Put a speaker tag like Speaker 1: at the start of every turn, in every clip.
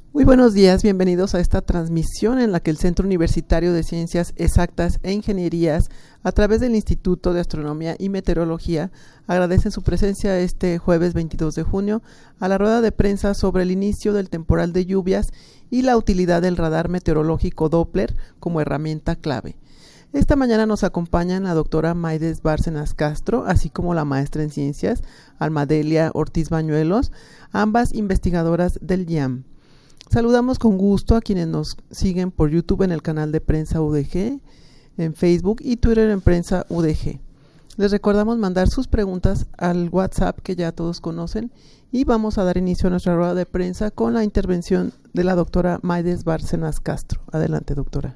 Speaker 1: Muy buenos días, bienvenidos a esta transmisión en la que el Centro Universitario de Ciencias Exactas e Ingenierías, a través del Instituto de Astronomía y Meteorología, agradecen su presencia este jueves 22 de junio a la rueda de prensa sobre el inicio del temporal de lluvias y la utilidad del radar meteorológico Doppler como herramienta clave. Esta mañana nos acompañan la doctora Maides Bárcenas Castro, así como la maestra en ciencias, Almadelia Ortiz Bañuelos, ambas investigadoras del IAM. Saludamos con gusto a quienes nos siguen por YouTube en el canal de Prensa UDG, en Facebook y Twitter en Prensa UDG. Les recordamos mandar sus preguntas al WhatsApp que ya todos conocen y vamos a dar inicio a nuestra rueda de prensa con la intervención de la doctora Maides Bárcenas Castro. Adelante, doctora.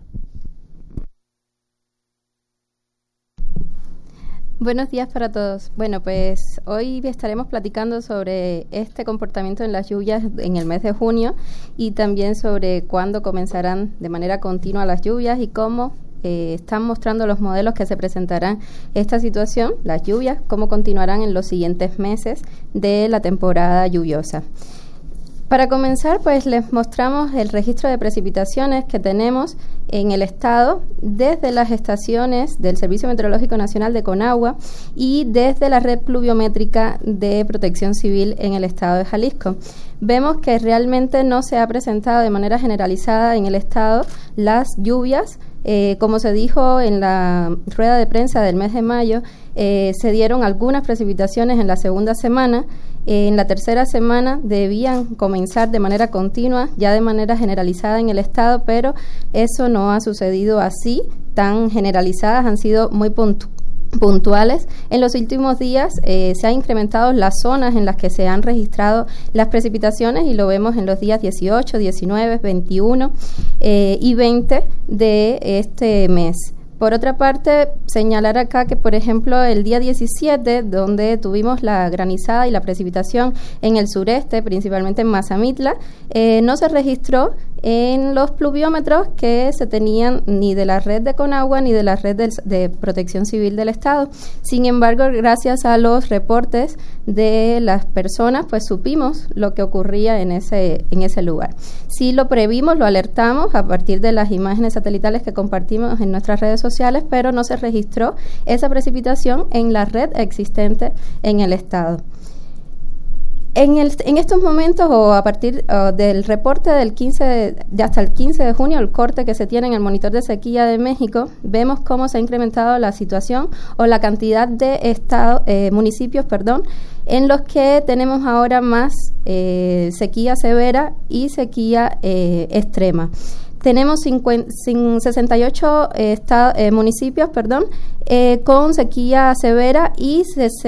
Speaker 2: Buenos días para todos. Bueno, pues hoy estaremos platicando sobre este comportamiento en las lluvias en el mes de junio y también sobre cuándo comenzarán de manera continua las lluvias y cómo están mostrando los modelos que se presentarán esta situación, las lluvias, cómo continuarán en los siguientes meses de la temporada lluviosa. Para comenzar, pues les mostramos el registro de precipitaciones que tenemos en el estado desde las estaciones del Servicio Meteorológico Nacional de Conagua y desde la red pluviométrica de Protección Civil en el estado de Jalisco. Vemos que realmente no se ha presentado de manera generalizada en el estado las lluvias. Como se dijo en la rueda de prensa del mes de mayo, se dieron algunas precipitaciones en la segunda semana. En la tercera semana debían comenzar de manera continua, ya de manera generalizada en el estado, pero eso no ha sucedido así, tan generalizadas, han sido muy puntuales. En los últimos días se han incrementado las zonas en las que se han registrado las precipitaciones y lo vemos en los días 18, 19, 21 y 20 de este mes. Por otra parte, señalar acá que, por ejemplo, el día 17, donde tuvimos la granizada y la precipitación en el sureste, principalmente en Mazamitla, no se registró en los pluviómetros que se tenían ni de la red de Conagua ni de la red de Protección Civil del Estado. Sin embargo, gracias a los reportes de las personas, pues supimos lo que ocurría en ese lugar. Sí lo previmos, lo alertamos a partir de las imágenes satelitales que compartimos en nuestras redes sociales, pero no se registró esa precipitación en la red existente en el Estado. En estos momentos, o a partir del reporte del 15 de hasta el 15 de junio, el corte que se tiene en el monitor de sequía de México, vemos cómo se ha incrementado la situación o la cantidad de municipios, en los que tenemos ahora más sequía severa y sequía extrema. Tenemos 68 municipios con sequía severa y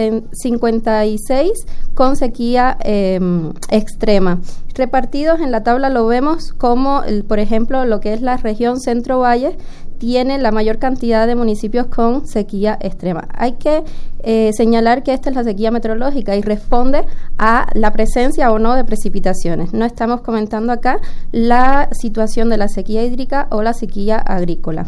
Speaker 2: 56 con sequía extrema. Repartidos en la tabla lo vemos como, por ejemplo, lo que es la región Centro-Valle tiene la mayor cantidad de municipios con sequía extrema. Hay que señalar que esta es la sequía meteorológica y responde a la presencia o no de precipitaciones. No estamos comentando acá la situación de la sequía hídrica o la sequía agrícola.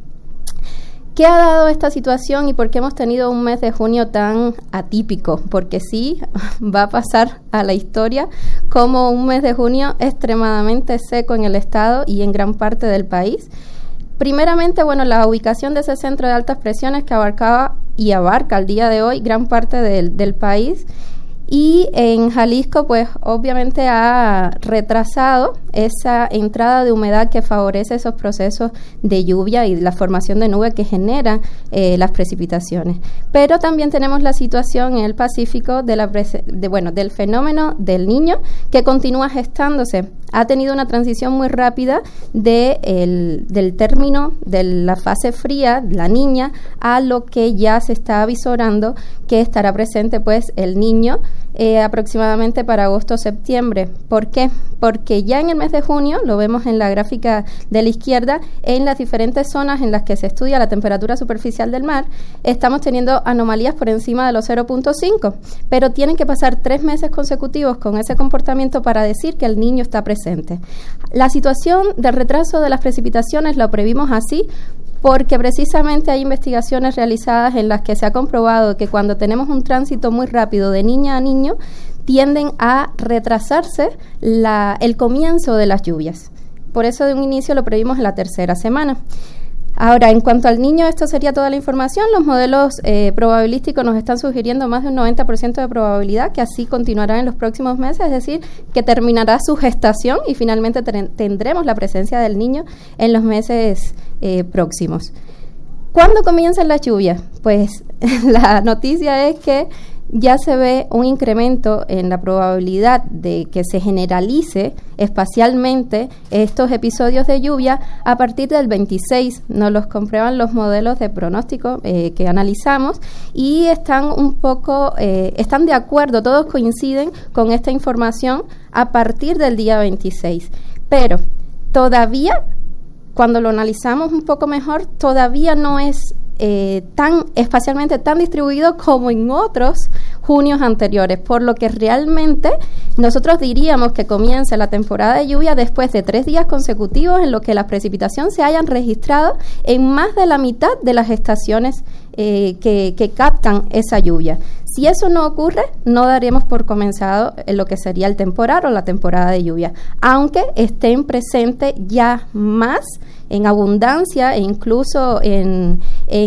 Speaker 2: ¿Qué ha dado esta situación y por qué hemos tenido un mes de junio tan atípico? Porque sí, va a pasar a la historia como un mes de junio extremadamente seco en el estado y en gran parte del país. Primeramente, la ubicación de ese centro de altas presiones que abarcaba y abarca al día de hoy gran parte del país. Y en Jalisco, pues obviamente ha retrasado esa entrada de humedad que favorece esos procesos de lluvia y la formación de nube que generan las precipitaciones. Pero también tenemos la situación en el Pacífico del fenómeno del Niño, que continúa gestándose. Ha tenido una transición muy rápida del término de la fase fría, la Niña, a lo que ya se está avisorando que estará presente pues el Niño aproximadamente para agosto-septiembre. ¿Por qué? Porque ya en el mes de junio, lo vemos en la gráfica de la izquierda, en las diferentes zonas en las que se estudia la temperatura superficial del mar, estamos teniendo anomalías por encima de los 0.5, pero tienen que pasar 3 meses consecutivos con ese comportamiento para decir que el Niño está presente. La situación del retraso de las precipitaciones lo previmos así porque precisamente hay investigaciones realizadas en las que se ha comprobado que cuando tenemos un tránsito muy rápido de niña a niño, tienden a retrasarse el comienzo de las lluvias. Por eso de un inicio lo previmos en la tercera semana. Ahora, en cuanto al niño, esto sería toda la información. Los modelos probabilísticos nos están sugiriendo más de un 90% de probabilidad que así continuará en los próximos meses, es decir, que terminará su gestación y finalmente tendremos la presencia del niño en los meses próximos. ¿Cuándo comienzan las lluvias? Pues la noticia es que ya se ve un incremento en la probabilidad de que se generalice espacialmente estos episodios de lluvia a partir del 26. Nos los comprueban los modelos de pronóstico que analizamos y están están de acuerdo, todos coinciden con esta información a partir del día 26. Pero todavía, cuando lo analizamos un poco mejor, todavía no es espacialmente tan distribuido como en otros junios anteriores, por lo que realmente nosotros diríamos que comienza la temporada de lluvia después de 3 días consecutivos en los que las precipitaciones se hayan registrado en más de la mitad de las estaciones que captan esa lluvia. Si eso no ocurre, no daremos por comenzado lo que sería el temporal o la temporada de lluvia, aunque estén presentes ya más en abundancia e incluso en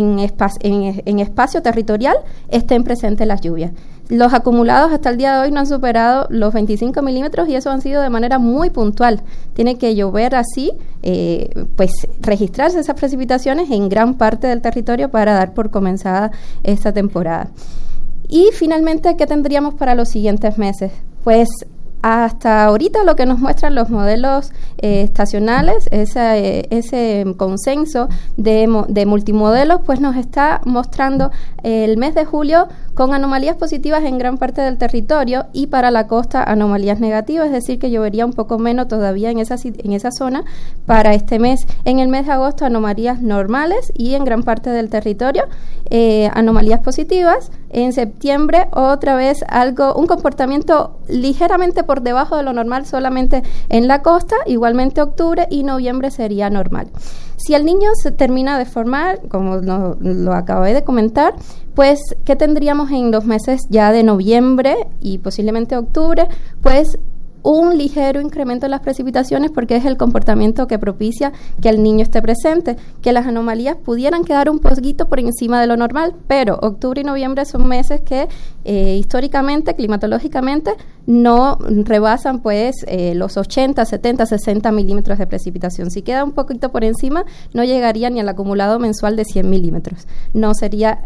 Speaker 2: espacio territorial estén presentes las lluvias. Los acumulados hasta el día de hoy no han superado los 25 milímetros y eso han sido de manera muy puntual. Tiene que llover así, pues registrarse esas precipitaciones en gran parte del territorio para dar por comenzada esta temporada. Y finalmente, ¿qué tendríamos para los siguientes meses? Pues hasta ahorita lo que nos muestran los modelos estacionales, ese consenso de multimodelos, pues nos está mostrando el mes de julio con anomalías positivas en gran parte del territorio y para la costa anomalías negativas, es decir, que llovería un poco menos todavía en esa zona un mes. En el mes de agosto anomalías normales y en gran parte del territorio anomalías positivas. En septiembre otra vez un comportamiento ligeramente por debajo de lo normal solamente en la costa, igualmente octubre y noviembre sería normal. Si el niño se termina de formar, como lo acabé de comentar, pues ¿qué tendríamos en los meses ya de noviembre y posiblemente octubre? Pues un ligero incremento en las precipitaciones porque es el comportamiento que propicia que el niño esté presente, que las anomalías pudieran quedar un poquito por encima de lo normal, pero octubre y noviembre son meses que históricamente, climatológicamente, no rebasan pues los 80, 70, 60 milímetros de precipitación. Si queda un poquito por encima, no llegaría ni al acumulado mensual de 100 milímetros. No sería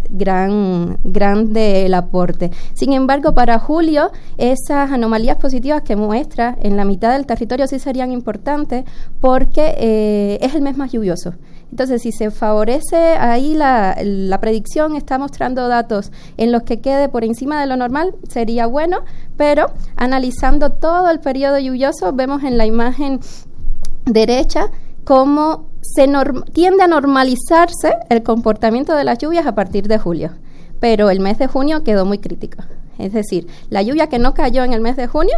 Speaker 2: grande el aporte. Sin embargo, para julio, esas anomalías positivas que muestra en la mitad del territorio sí serían importantes porque es el mes más lluvioso. Entonces, si se favorece ahí la predicción, está mostrando datos en los que quede por encima de lo normal, sería bueno, pero analizando todo el periodo lluvioso, vemos en la imagen derecha cómo tiende a normalizarse el comportamiento de las lluvias a partir de julio, pero el mes de junio quedó muy crítico. Es decir, la lluvia que no cayó en el mes de junio,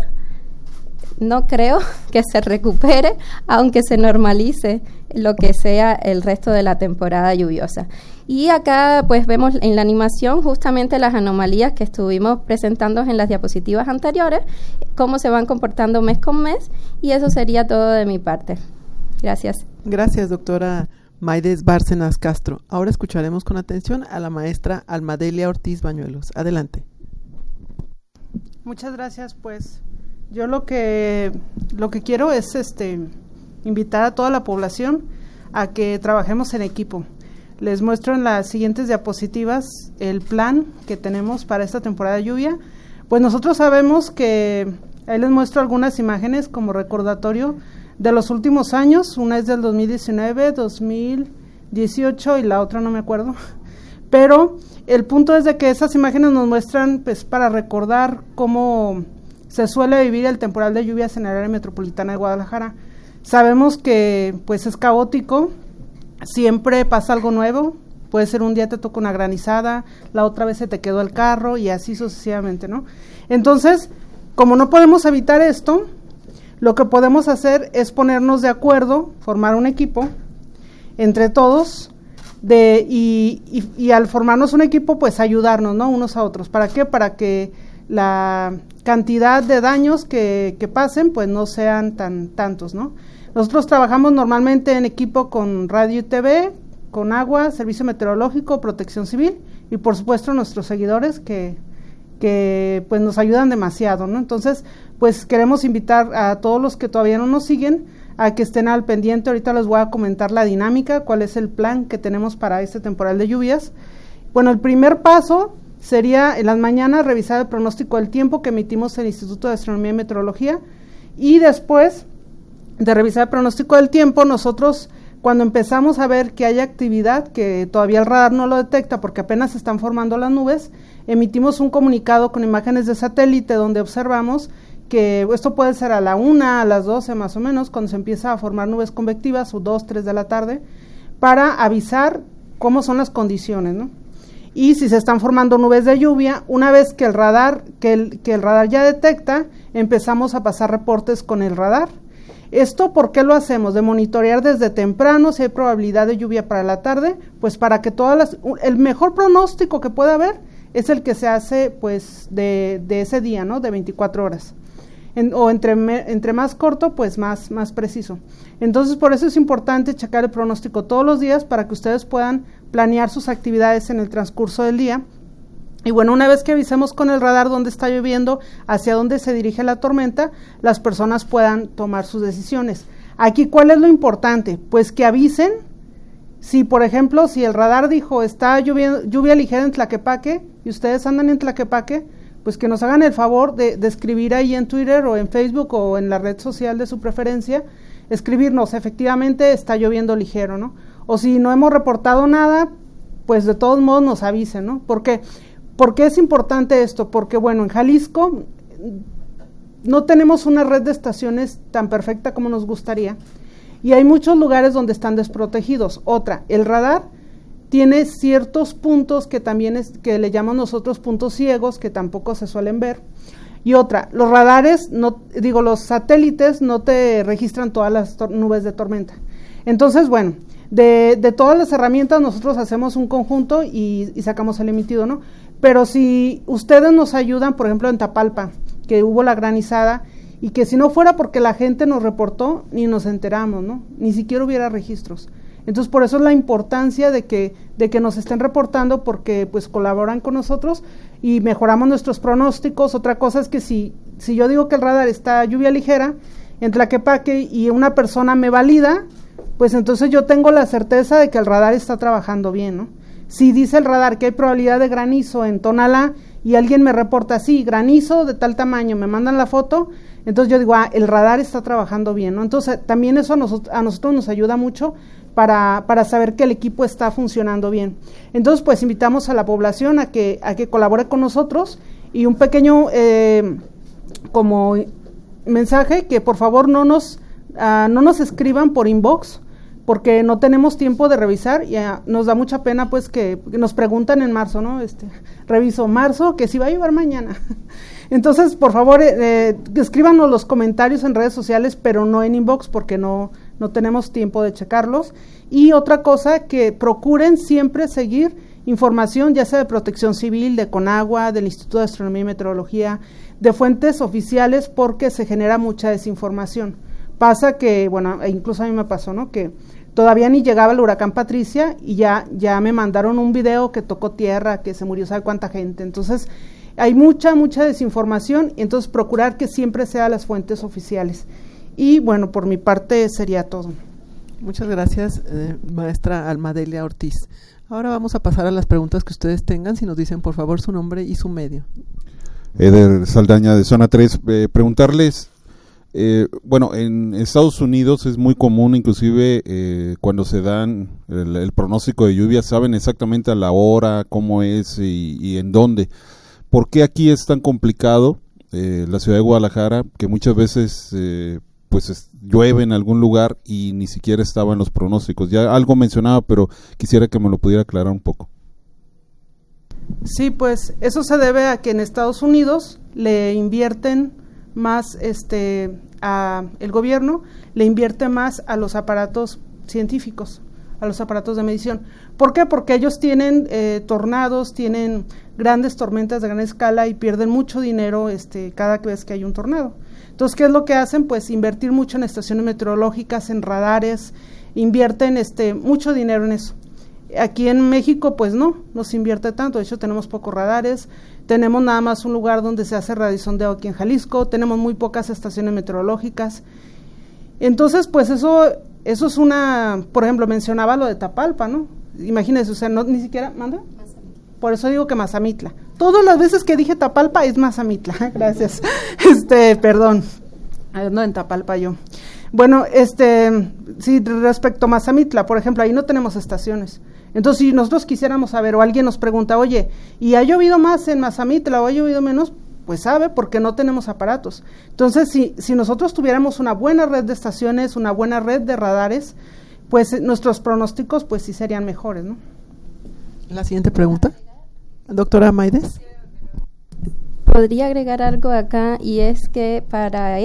Speaker 2: no creo que se recupere, aunque se normalice lo que sea el resto de la temporada lluviosa. Y acá pues vemos en la animación justamente las anomalías que estuvimos presentando en las diapositivas anteriores, cómo se van comportando mes con mes, y eso sería todo de mi parte. Gracias.
Speaker 1: Gracias, doctora Maides Bárcenas Castro. Ahora escucharemos con atención a la maestra Almadelia Ortiz Bañuelos. Adelante.
Speaker 3: Muchas gracias, pues yo lo que quiero es invitar a toda la población a que trabajemos en equipo. Les muestro en las siguientes diapositivas el plan que tenemos para esta temporada de lluvia. Pues nosotros sabemos que, ahí les muestro algunas imágenes como recordatorio de los últimos años. Una es del 2019, 2018 y la otra no me acuerdo. Pero el punto es de que esas imágenes nos muestran pues para recordar cómo se suele vivir el temporal de lluvias en el área metropolitana de Guadalajara. Sabemos que pues es caótico, siempre pasa algo nuevo, puede ser un día te toca una granizada, la otra vez se te quedó el carro y así sucesivamente, ¿no? Entonces, como no podemos evitar esto, lo que podemos hacer es ponernos de acuerdo, formar un equipo entre todos y al formarnos un equipo pues ayudarnos, ¿no? Unos a otros. ¿Para qué? Para que la cantidad de daños que pasen pues no sean tantos, ¿no? Nosotros trabajamos normalmente en equipo con radio y TV, con agua, servicio meteorológico, protección civil y por supuesto nuestros seguidores que pues nos ayudan demasiado, ¿no? Entonces, pues queremos invitar a todos los que todavía no nos siguen a que estén al pendiente. Ahorita les voy a comentar la dinámica, cuál es el plan que tenemos para este temporal de lluvias. Bueno, el primer paso sería en las mañanas revisar el pronóstico del tiempo que emitimos en el Instituto de Astronomía y Meteorología, y después de revisar el pronóstico del tiempo, nosotros cuando empezamos a ver que hay actividad, que todavía el radar no lo detecta porque apenas se están formando las nubes, emitimos un comunicado con imágenes de satélite donde observamos que esto puede ser a la 1, a las 12 más o menos, cuando se empieza a formar nubes convectivas, o 2, 3 de la tarde, para avisar cómo son las condiciones, ¿no? Y si se están formando nubes de lluvia, una vez que el radar ya detecta, empezamos a pasar reportes con el radar. ¿Esto por qué lo hacemos? De monitorear desde temprano si hay probabilidad de lluvia para la tarde, pues para que el mejor pronóstico que pueda haber es el que se hace pues de ese día, ¿no? De 24 horas. Entre más corto, pues más preciso. Entonces, por eso es importante checar el pronóstico todos los días para que ustedes puedan planear sus actividades en el transcurso del día. Y bueno, una vez que avisemos con el radar dónde está lloviendo, hacia dónde se dirige la tormenta, las personas puedan tomar sus decisiones. Aquí, ¿cuál es lo importante? Pues que avisen. Si, por ejemplo, si el radar dijo está lluvia ligera en Tlaquepaque y ustedes andan en Tlaquepaque, pues que nos hagan el favor de escribir ahí en Twitter o en Facebook o en la red social de su preferencia, escribirnos, efectivamente está lloviendo ligero, ¿no? O si no hemos reportado nada, pues de todos modos nos avisen, ¿no? ¿Por qué es importante esto? Porque, bueno, en Jalisco no tenemos una red de estaciones tan perfecta como nos gustaría y hay muchos lugares donde están desprotegidos. Otra, el radar tiene ciertos puntos que también que le llamamos nosotros puntos ciegos, que tampoco se suelen ver. Y otra, los radares, los satélites no te registran todas las nubes de tormenta. Entonces, bueno, de todas las herramientas nosotros hacemos un conjunto y sacamos el emitido, ¿no? Pero si ustedes nos ayudan, por ejemplo en Tapalpa, que hubo la granizada, y que si no fuera porque la gente nos reportó, ni nos enteramos, ¿no? Ni siquiera hubiera registros. Entonces, por eso es la importancia de que nos estén reportando, porque pues colaboran con nosotros y mejoramos nuestros pronósticos. Otra cosa es que si yo digo que el radar está lluvia ligera en Tlaquepaque y una persona me valida, pues entonces yo tengo la certeza de que el radar está trabajando bien, ¿no? Si dice el radar que hay probabilidad de granizo en Tonalá y alguien me reporta, sí, granizo de tal tamaño, me mandan la foto, entonces yo digo, el radar está trabajando bien, ¿no? Entonces también eso a nosotros nos ayuda mucho para saber que el equipo está funcionando bien. Entonces, pues invitamos a la población a que colabore con nosotros, y un pequeño como mensaje, que por favor no nos escriban por inbox, porque no tenemos tiempo de revisar, y nos da mucha pena pues que nos preguntan en marzo, ¿no? Reviso marzo, que si va a llover mañana. Entonces, por favor, escríbanos los comentarios en redes sociales, pero no en inbox, porque no tenemos tiempo de checarlos. Y otra cosa, que procuren siempre seguir información, ya sea de Protección Civil, de Conagua, del Instituto de Astronomía y Meteorología, de fuentes oficiales, porque se genera mucha desinformación. Pasa que, bueno, incluso a mí me pasó, ¿no? Que todavía ni llegaba el huracán Patricia y ya me mandaron un video que tocó tierra, que se murió sabe cuánta gente. Entonces, hay mucha desinformación, y entonces procurar que siempre sean las fuentes oficiales. Y bueno, por mi parte sería todo.
Speaker 1: Muchas gracias, maestra Almadelia Ortiz. Ahora vamos a pasar a las preguntas que ustedes tengan, si nos dicen por favor su nombre y su medio.
Speaker 4: Eder Saldaña, de Zona 3, preguntarles, bueno, en Estados Unidos es muy común, inclusive cuando se dan el pronóstico de lluvia, saben exactamente a la hora, cómo es y en dónde. ¿Por qué aquí es tan complicado, la ciudad de Guadalajara, que muchas veces llueve en algún lugar y ni siquiera estaba en los pronósticos? Ya algo mencionaba, pero quisiera que me lo pudiera aclarar un poco.
Speaker 3: Sí, pues eso se debe a que en Estados Unidos le invierten más, el gobierno le invierte más a los aparatos científicos, a los aparatos de medición. ¿Por qué? Porque ellos tienen tornados, tienen grandes tormentas de gran escala y pierden mucho dinero cada vez que hay un tornado. Entonces, ¿qué es lo que hacen? Pues invertir mucho en estaciones meteorológicas, en radares, invierten mucho dinero en eso. Aquí en México, pues no se invierte tanto, de hecho tenemos pocos radares, tenemos nada más un lugar donde se hace radiosondeo aquí en Jalisco, tenemos muy pocas estaciones meteorológicas. Entonces, pues eso es por ejemplo, mencionaba lo de Tapalpa, ¿no? Imagínense, o sea, ni siquiera, ¿manda? Por eso digo que Mazamitla. Todas las veces que dije Tapalpa es Mazamitla, gracias. Perdón, no en Tapalpa yo. Bueno, sí, respecto a Mazamitla, por ejemplo, ahí no tenemos estaciones. Entonces, si nosotros quisiéramos saber, o alguien nos pregunta, oye, ¿y ha llovido más en Mazamitla o ha llovido menos? Pues sabe, porque no tenemos aparatos. Entonces, si nosotros tuviéramos una buena red de estaciones, una buena red de radares, pues nuestros pronósticos, pues sí serían mejores, ¿no?
Speaker 1: La siguiente pregunta, doctora Maides.
Speaker 2: Podría agregar algo acá, y es que para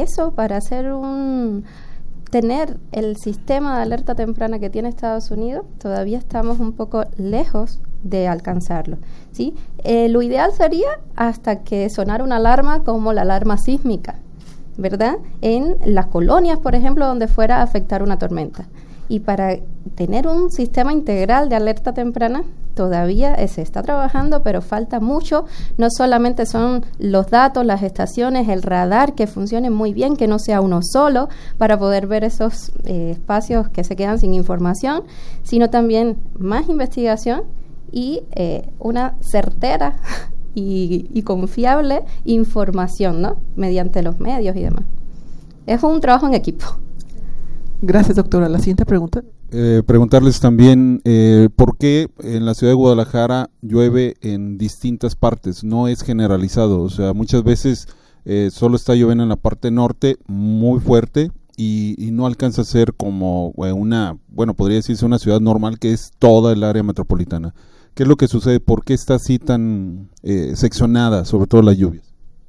Speaker 2: tener el sistema de alerta temprana que tiene Estados Unidos, todavía estamos un poco lejos de alcanzarlo, ¿sí? Lo ideal sería hasta que sonara una alarma como la alarma sísmica, ¿verdad? En las colonias, por ejemplo, donde fuera a afectar una tormenta. Y para tener un sistema integral de alerta temprana, todavía se está trabajando, pero falta mucho. No solamente son los datos, las estaciones, el radar que funcione muy bien, que no sea uno solo para poder ver esos espacios que se quedan sin información, sino también más investigación y una certera y confiable información, ¿no? Mediante los medios y demás. Es un trabajo en equipo.
Speaker 1: Gracias, doctora. La siguiente pregunta.
Speaker 4: Preguntarles también por qué en la ciudad de Guadalajara llueve en distintas partes, no es generalizado, o sea, muchas veces solo está lloviendo en la parte norte muy fuerte y no alcanza a ser como podría decirse una ciudad normal que es toda el área metropolitana. ¿Qué es lo que sucede? ¿Por qué está así tan seccionada, sobre todo las lluvias?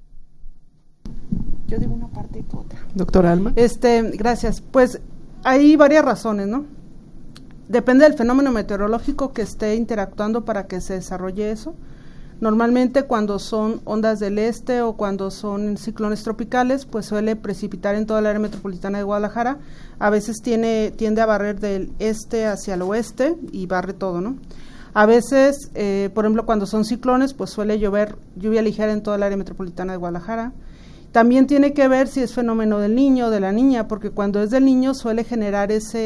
Speaker 3: Yo digo una parte y tú otra.
Speaker 1: Doctora Alma.
Speaker 3: Gracias. Pues hay varias razones, ¿no? Depende del fenómeno meteorológico que esté interactuando para que se desarrolle eso. Normalmente cuando son ondas del este o cuando son ciclones tropicales, pues suele precipitar en toda el área metropolitana de Guadalajara. A veces tiende a barrer del este hacia el oeste y barre todo, ¿no? A veces, por ejemplo, cuando son ciclones, pues suele llover lluvia ligera en toda el área metropolitana de Guadalajara. También tiene que ver si es fenómeno del niño o de la niña, porque cuando es del niño suele generar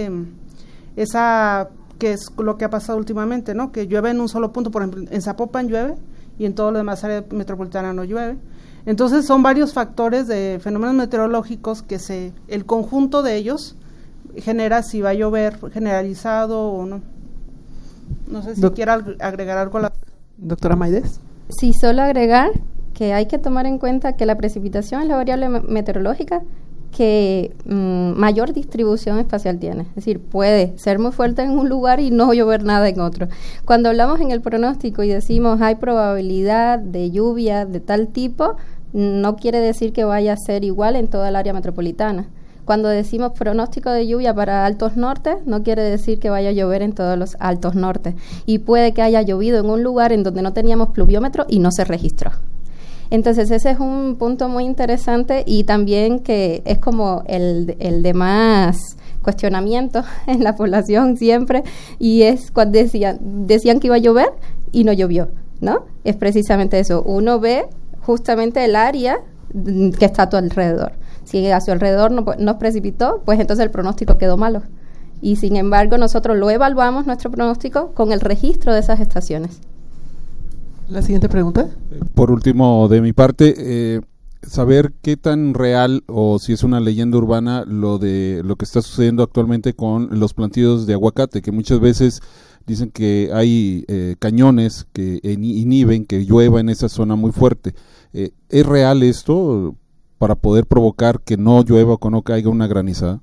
Speaker 3: esa que es lo que ha pasado últimamente, ¿no? Que llueve en un solo punto, por ejemplo, en Zapopan llueve y en todo lo demás área metropolitana no llueve. Entonces son varios factores de fenómenos meteorológicos que el conjunto de ellos genera si va a llover generalizado o no. No sé si quiera agregar algo a la...
Speaker 1: Doctora Maides.
Speaker 2: Sí, solo agregar que hay que tomar en cuenta que la precipitación es la variable meteorológica que mayor distribución espacial tiene. Es decir, puede ser muy fuerte en un lugar y no llover nada en otro. Cuando hablamos en el pronóstico y decimos hay probabilidad de lluvia de tal tipo, no quiere decir que vaya a ser igual en toda el área metropolitana. Cuando decimos pronóstico de lluvia para altos nortes, no quiere decir que vaya a llover en todos los altos nortes. Y puede que haya llovido en un lugar en donde no teníamos pluviómetro y no se registró. Entonces ese es un punto muy interesante y también que es como el de más cuestionamiento en la población siempre, y es cuando decían que iba a llover y no llovió, ¿no? Es precisamente eso, uno ve justamente el área que está a tu alrededor. Si a su alrededor no precipitó, pues entonces el pronóstico quedó malo. Y sin embargo nosotros lo evaluamos, nuestro pronóstico, con el registro de esas estaciones.
Speaker 1: La siguiente pregunta.
Speaker 4: Por último, de mi parte, saber qué tan real o si es una leyenda urbana lo que está sucediendo actualmente con los plantíos de aguacate, que muchas veces dicen que hay cañones que inhiben que llueva en esa zona muy fuerte. ¿Es real esto para poder provocar que no llueva o que no caiga una granizada?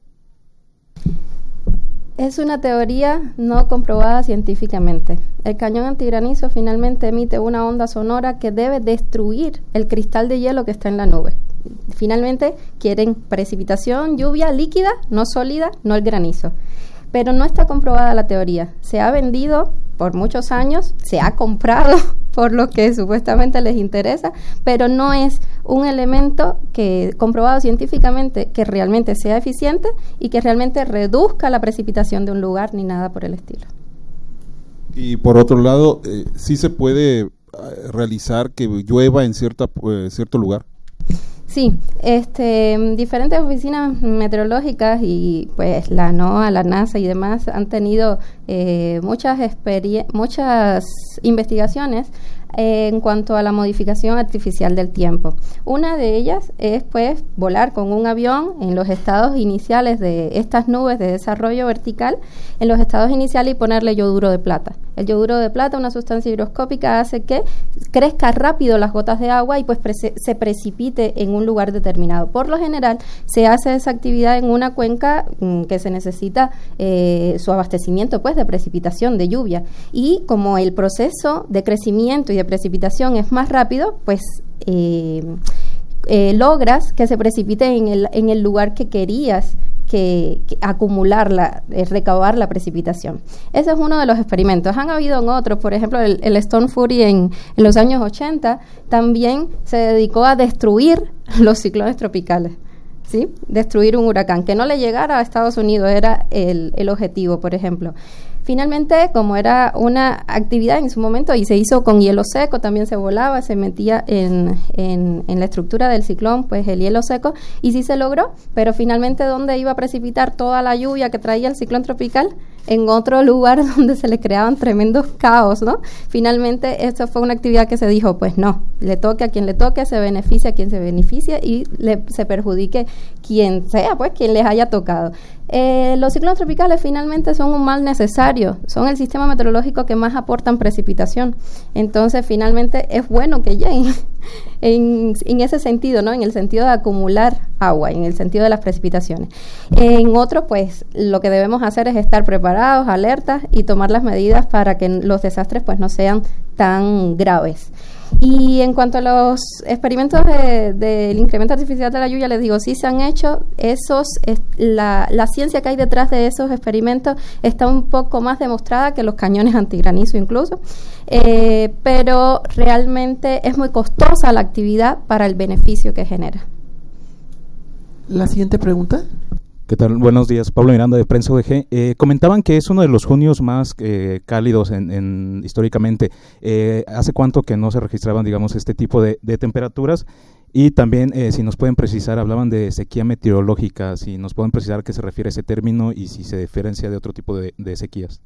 Speaker 2: Es una teoría no comprobada científicamente. El cañón antigranizo finalmente emite una onda sonora que debe destruir el cristal de hielo que está en la nube. Finalmente quieren precipitación, lluvia líquida, no sólida, no el granizo. pero no está comprobada la teoría. Se ha vendido por muchos años, se ha comprado por lo que supuestamente les interesa, pero no es un elemento que comprobado científicamente que realmente sea eficiente y que realmente reduzca la precipitación de un lugar ni nada por el estilo.
Speaker 4: Y por otro lado, ¿sí se puede realizar que llueva en cierto lugar?
Speaker 2: Sí, diferentes oficinas meteorológicas y pues la NOAA, la NASA y demás han tenido muchas investigaciones en cuanto a la modificación artificial del tiempo. Una de ellas es pues volar con un avión en los estados iniciales de estas nubes de desarrollo vertical, en los estados iniciales, y ponerle yoduro de plata. El yoduro de plata, una sustancia higroscópica, hace que crezca rápido las gotas de agua y pues se precipite en un lugar determinado. Por lo general se hace esa actividad en una cuenca que se necesita su abastecimiento pues de precipitación, de lluvia, y como el proceso de crecimiento y de precipitación es más rápido, pues logras que se precipite en el lugar que querías que acumular recabar la precipitación. Ese es uno de los experimentos. Han habido en otros, por ejemplo, el Storm Fury en los años 80 también se dedicó a destruir los ciclones tropicales, ¿sí? Destruir un huracán, que no le llegara a Estados Unidos era el objetivo, por ejemplo. Finalmente, como era una actividad en su momento y se hizo con hielo seco, también se volaba, se metía en la estructura del ciclón, pues el hielo seco, y sí se logró, pero finalmente, ¿dónde iba a precipitar toda la lluvia que traía el ciclón tropical? En otro lugar donde se le creaban tremendos caos, ¿no? Finalmente, esto fue una actividad que se dijo, pues no, le toque a quien le toque, se beneficia a quien se beneficia y se perjudique quien sea, pues, quien les haya tocado. Los ciclones tropicales finalmente son un mal necesario, son el sistema meteorológico que más aportan precipitación. Entonces, finalmente, es bueno que lleguen en ese sentido, ¿no? En el sentido de acumular agua, en el sentido de las precipitaciones. En otro, pues, lo que debemos hacer es estar preparados, alertas y tomar las medidas para que los desastres, pues, no sean tan graves. Y en cuanto a los experimentos del incremento artificial de la lluvia, les digo, sí se han hecho la ciencia que hay detrás de esos experimentos está un poco más demostrada que los cañones antigranizo incluso, pero realmente es muy costosa la actividad para el beneficio que genera.
Speaker 1: La siguiente pregunta.
Speaker 5: ¿Qué tal? Buenos días, Pablo Miranda de Prensa UDG. Comentaban que es uno de los junios más cálidos históricamente. ¿Hace cuánto que no se registraban, digamos, este tipo de temperaturas? Y también, si nos pueden precisar, hablaban de sequía meteorológica, si nos pueden precisar a qué se refiere ese término y si se diferencia de otro tipo de sequías.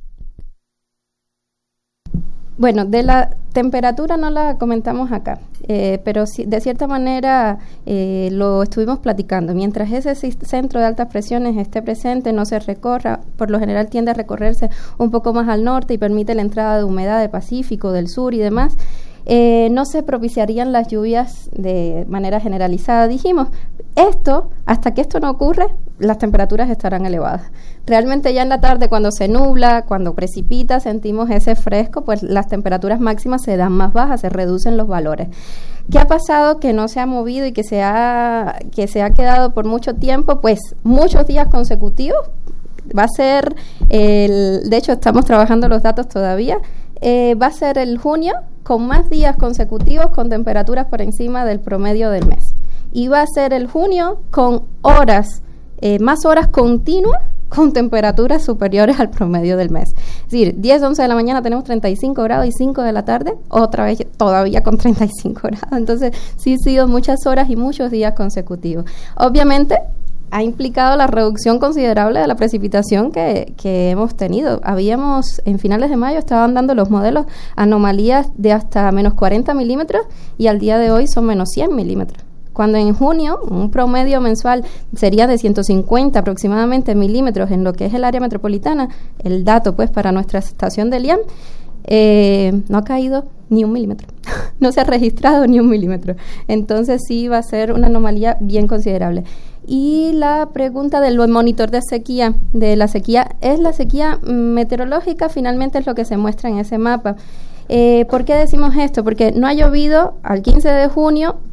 Speaker 2: Bueno, de la temperatura no la comentamos acá, pero sí, de cierta manera lo estuvimos platicando. Mientras ese centro de altas presiones esté presente, no se recorra, por lo general tiende a recorrerse un poco más al norte y permite la entrada de humedad del Pacífico, del sur y demás. No se propiciarían las lluvias de manera generalizada. Dijimos, hasta que esto no ocurre, las temperaturas estarán elevadas. Realmente ya en la tarde, cuando se nubla, cuando precipita, sentimos ese fresco, pues las temperaturas máximas se dan más bajas, se reducen los valores. ¿Qué ha pasado? Que no se ha movido y que se ha quedado por mucho tiempo, pues muchos días consecutivos. Va a ser, de hecho estamos trabajando los datos todavía, va a ser el junio con más días consecutivos con temperaturas por encima del promedio del mes. Y va a ser el junio con más horas continuas con temperaturas superiores al promedio del mes. Es decir, 10, 11 de la mañana tenemos 35 grados y 5 de la tarde, otra vez todavía con 35 grados. Entonces, sí han sido muchas horas y muchos días consecutivos. Obviamente, ha implicado la reducción considerable de la precipitación que hemos tenido. En finales de mayo estaban dando los modelos anomalías de hasta menos 40 milímetros y al día de hoy son menos 100 milímetros. Cuando en junio un promedio mensual sería de 150 aproximadamente milímetros en lo que es el área metropolitana, el dato pues para nuestra estación de Liam, no ha caído ni 1 milímetro, no se ha registrado ni 1 milímetro. Entonces sí va a ser una anomalía bien considerable. Y la pregunta del monitor de sequía, es la sequía meteorológica, finalmente es lo que se muestra en ese mapa. ¿Por qué decimos esto? Porque no ha llovido al 15 de junio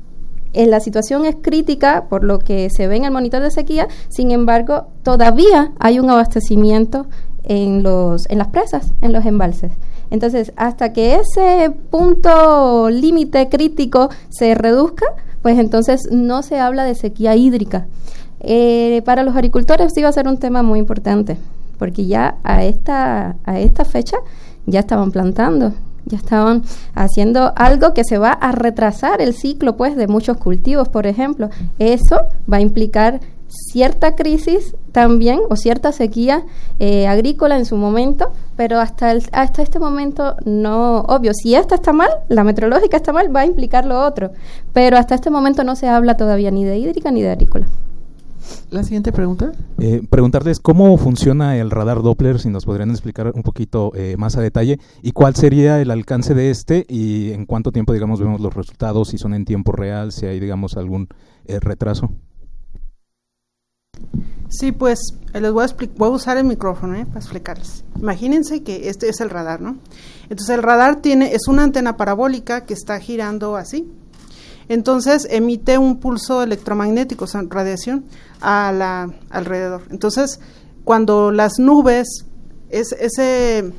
Speaker 2: la situación es crítica por lo que se ve en el monitor de sequía, sin embargo, todavía hay un abastecimiento en las presas, en los embalses. Entonces, hasta que ese punto límite crítico se reduzca, pues entonces no se habla de sequía hídrica. Para los agricultores sí va a ser un tema muy importante, porque ya a esta fecha ya estaban plantando, ya estaban haciendo algo que se va a retrasar el ciclo, pues, de muchos cultivos, por ejemplo. Eso va a implicar cierta crisis también, o cierta sequía agrícola en su momento, pero hasta este momento no, obvio, si esta está mal, la meteorológica está mal, va a implicar lo otro, pero hasta este momento no se habla todavía ni de hídrica ni de agrícola.
Speaker 1: La siguiente pregunta.
Speaker 5: Preguntarles cómo funciona el radar Doppler, si nos podrían explicar un poquito más a detalle, y cuál sería el alcance de este, y en cuánto tiempo, digamos, vemos los resultados, si son en tiempo real, si hay, digamos, algún retraso.
Speaker 3: Sí, pues les voy a usar el micrófono para explicarles. Imagínense que este es el radar, ¿no? Entonces el radar es una antena parabólica que está girando así. Entonces emite un pulso electromagnético, o sea, radiación alrededor. Entonces, cuando las nubes, ese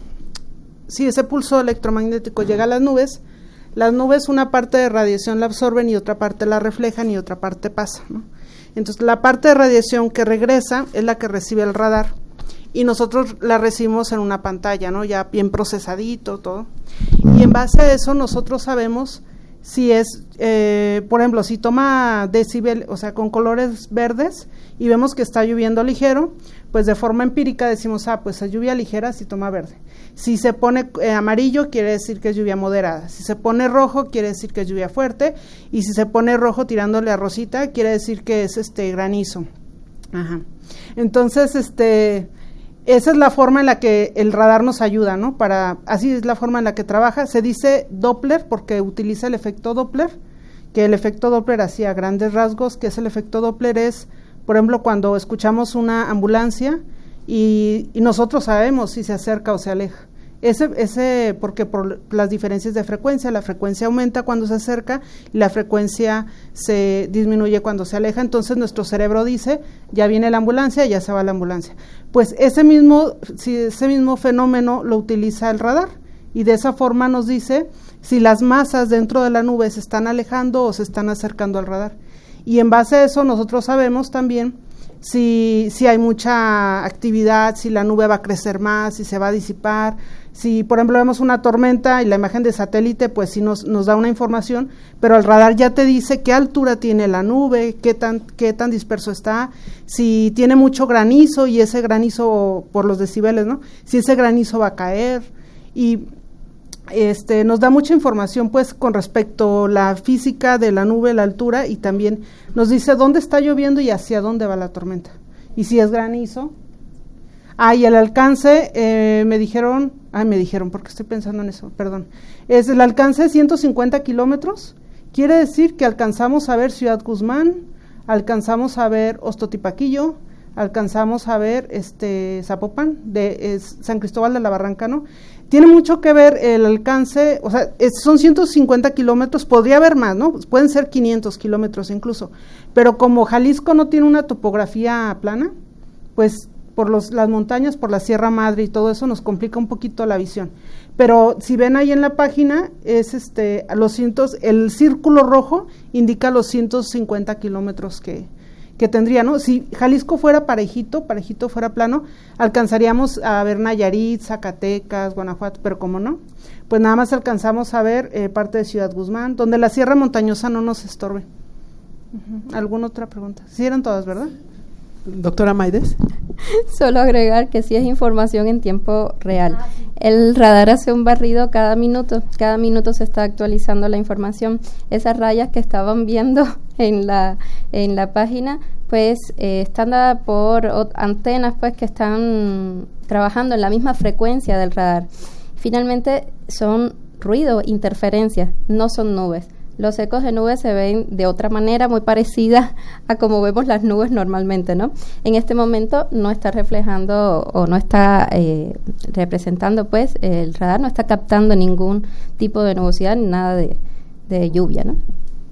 Speaker 3: pulso electromagnético llega a las nubes una parte de radiación la absorben y otra parte la reflejan y otra parte pasa, ¿no? Entonces, la parte de radiación que regresa es la que recibe el radar y nosotros la recibimos en una pantalla, ¿no? Ya bien procesadito, todo. Y en base a eso nosotros sabemos si es, por ejemplo, si toma decibel, o sea, con colores verdes y vemos que está lloviendo ligero, pues de forma empírica decimos, pues es lluvia ligera si toma verde. Si se pone amarillo, quiere decir que es lluvia moderada. Si se pone rojo, quiere decir que es lluvia fuerte. Y si se pone rojo tirándole a rosita, quiere decir que es granizo. Ajá. Entonces, esa es la forma en la que el radar nos ayuda, ¿no? Así es la forma en la que trabaja. Se dice Doppler porque utiliza el efecto Doppler, que el efecto Doppler, así a grandes rasgos, que es el efecto Doppler es, por ejemplo, cuando escuchamos una ambulancia y nosotros sabemos si se acerca o se aleja. Porque por las diferencias de frecuencia, la frecuencia aumenta cuando se acerca y la frecuencia se disminuye cuando se aleja, entonces nuestro cerebro dice, ya viene la ambulancia, ya se va la ambulancia. Pues ese mismo fenómeno lo utiliza el radar y de esa forma nos dice si las masas dentro de la nube se están alejando o se están acercando al radar. Y en base a eso nosotros sabemos también si hay mucha actividad, si la nube va a crecer más, si se va a disipar. Si, por ejemplo, vemos una tormenta y la imagen de satélite, pues sí nos da una información, pero el radar ya te dice qué altura tiene la nube, qué tan disperso está, si tiene mucho granizo y ese granizo, por los decibeles, ¿no? Si ese granizo va a caer y nos da mucha información, pues, con respecto a la física de la nube, la altura, y también nos dice dónde está lloviendo y hacia dónde va la tormenta. Y si es granizo. Y el alcance, me dijeron, porque estoy pensando en eso, perdón. Es el alcance de 150 kilómetros, quiere decir que alcanzamos a ver Ciudad Guzmán, alcanzamos a ver Ostotipaquillo, alcanzamos a ver Zapopan, San Cristóbal de la Barranca, ¿no? Tiene mucho que ver el alcance, o sea, son 150 kilómetros, podría haber más, ¿no? Pueden ser 500 kilómetros incluso, pero como Jalisco no tiene una topografía plana, pues por las montañas, por la Sierra Madre y todo eso nos complica un poquito la visión. Pero si ven ahí en la página, es el círculo rojo indica los 150 kilómetros que tendría, ¿no? Si Jalisco fuera parejito fuera plano, alcanzaríamos a ver Nayarit, Zacatecas, Guanajuato, pero como no, pues nada más alcanzamos a ver parte de Ciudad Guzmán, donde la Sierra Montañosa no nos estorbe. ¿Alguna otra pregunta? Sí, eran todas, ¿verdad?
Speaker 1: Doctora Maides.
Speaker 2: Solo agregar que sí es información en tiempo real. El radar hace un barrido cada minuto se está actualizando la información. Esas rayas que estaban viendo en la página, pues están dadas por antenas, pues, que están trabajando en la misma frecuencia del radar. Finalmente son ruido, interferencias, no son nubes. Los ecos de nubes se ven de otra manera, muy parecida a como vemos las nubes normalmente, ¿no? En este momento no está reflejando o no está representando, pues, el radar no está captando ningún tipo de nubosidad ni nada de lluvia, ¿no?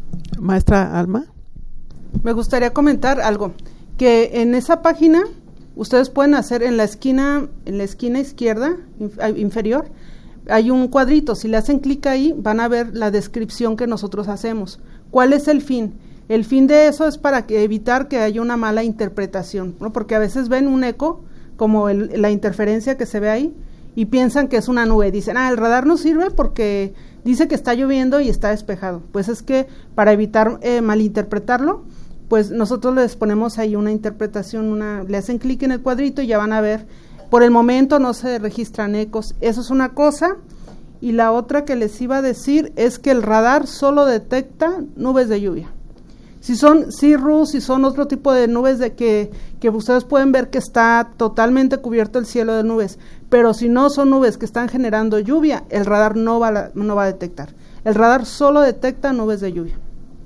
Speaker 1: Maestra Alma.
Speaker 3: Me gustaría comentar algo, que en esa página ustedes pueden hacer en la esquina izquierda inferior, hay un cuadrito. Si le hacen clic ahí, van a ver la descripción que nosotros hacemos. ¿Cuál es el fin? El fin de eso es para evitar que haya una mala interpretación, ¿no? Porque a veces ven un eco, como la interferencia que se ve ahí, y piensan que es una nube. Dicen, el radar no sirve porque dice que está lloviendo y está despejado. Pues es que para evitar malinterpretarlo, pues nosotros les ponemos ahí una interpretación, le hacen clic en el cuadrito y ya van a ver. Por el momento no se registran ecos. Eso es una cosa. Y la otra que les iba a decir es que el radar solo detecta nubes de lluvia. Si son cirrus, si son otro tipo de nubes de que ustedes pueden ver que está totalmente cubierto el cielo de nubes, pero si no son nubes que están generando lluvia, el radar no va a detectar. El radar solo detecta nubes de lluvia.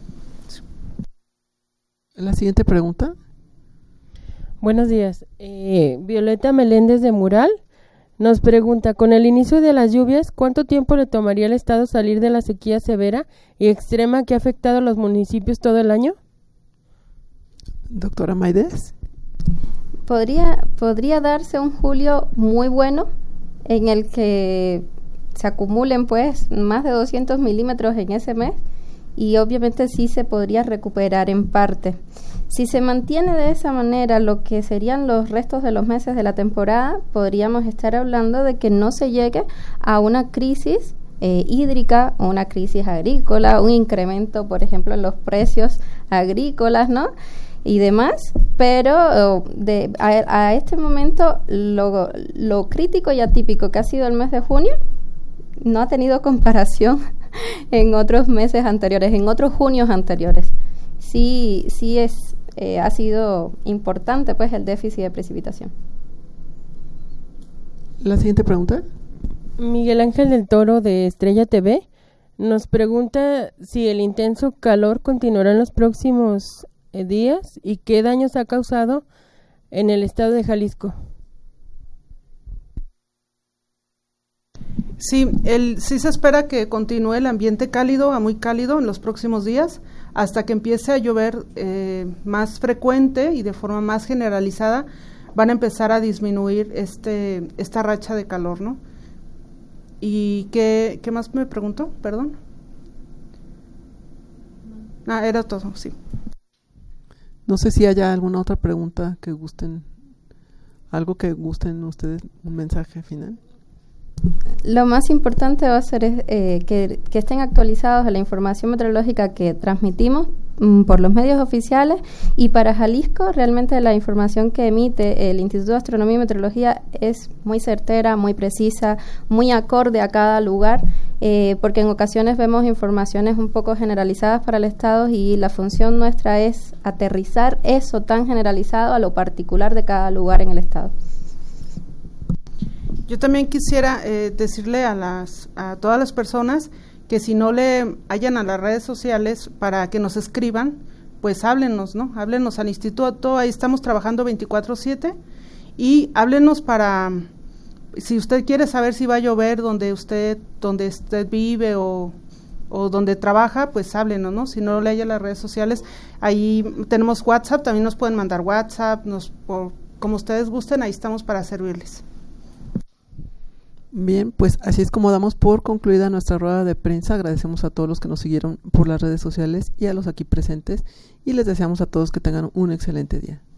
Speaker 1: La siguiente pregunta.
Speaker 6: Buenos días. Violeta Meléndez de Mural nos pregunta, con el inicio de las lluvias, ¿cuánto tiempo le tomaría al Estado salir de la sequía severa y extrema que ha afectado a los municipios todo el año?
Speaker 1: Doctora Maides.
Speaker 2: Podría darse un julio muy bueno en el que se acumulen pues más de 200 milímetros en ese mes, y obviamente sí se podría recuperar en parte. Si se mantiene de esa manera lo que serían los restos de los meses de la temporada, podríamos estar hablando de que no se llegue a una crisis hídrica o una crisis agrícola, un incremento, por ejemplo, en los precios agrícolas, ¿no? Y demás, pero a este momento lo crítico y atípico que ha sido el mes de junio no ha tenido comparación en otros meses anteriores, en otros junios anteriores. Sí ha sido importante pues el déficit de precipitación.
Speaker 1: La siguiente pregunta.
Speaker 6: Miguel Ángel del Toro de Estrella TV nos pregunta si el intenso calor continuará en los próximos días y qué daños ha causado en el estado de Jalisco.
Speaker 3: Sí, sí se espera que continúe el ambiente cálido a muy cálido en los próximos días, hasta que empiece a llover más frecuente y de forma más generalizada. Van a empezar a disminuir esta racha de calor, ¿no? ¿Y qué más me preguntó? Perdón. Era todo, sí.
Speaker 1: No sé si haya alguna otra pregunta que gusten, algo que gusten ustedes, un mensaje final.
Speaker 2: Lo más importante va a ser que estén actualizados de la información meteorológica que transmitimos por los medios oficiales, y para Jalisco realmente la información que emite el Instituto de Astronomía y Meteorología es muy certera, muy precisa, muy acorde a cada lugar, porque en ocasiones vemos informaciones un poco generalizadas para el Estado y la función nuestra es aterrizar eso tan generalizado a lo particular de cada lugar en el Estado.
Speaker 3: Yo también quisiera decirle a todas las personas que si no le hallan a las redes sociales para que nos escriban, pues háblenos, ¿no? Háblenos al instituto, ahí estamos trabajando 24/7, y háblenos para, si usted quiere saber si va a llover donde usted vive o donde trabaja, pues háblenos, ¿no? Si no le hallan las redes sociales, ahí tenemos WhatsApp, también nos pueden mandar WhatsApp, como ustedes gusten, ahí estamos para servirles.
Speaker 1: Bien, pues así es como damos por concluida nuestra rueda de prensa. Agradecemos a todos los que nos siguieron por las redes sociales y a los aquí presentes, y les deseamos a todos que tengan un excelente día.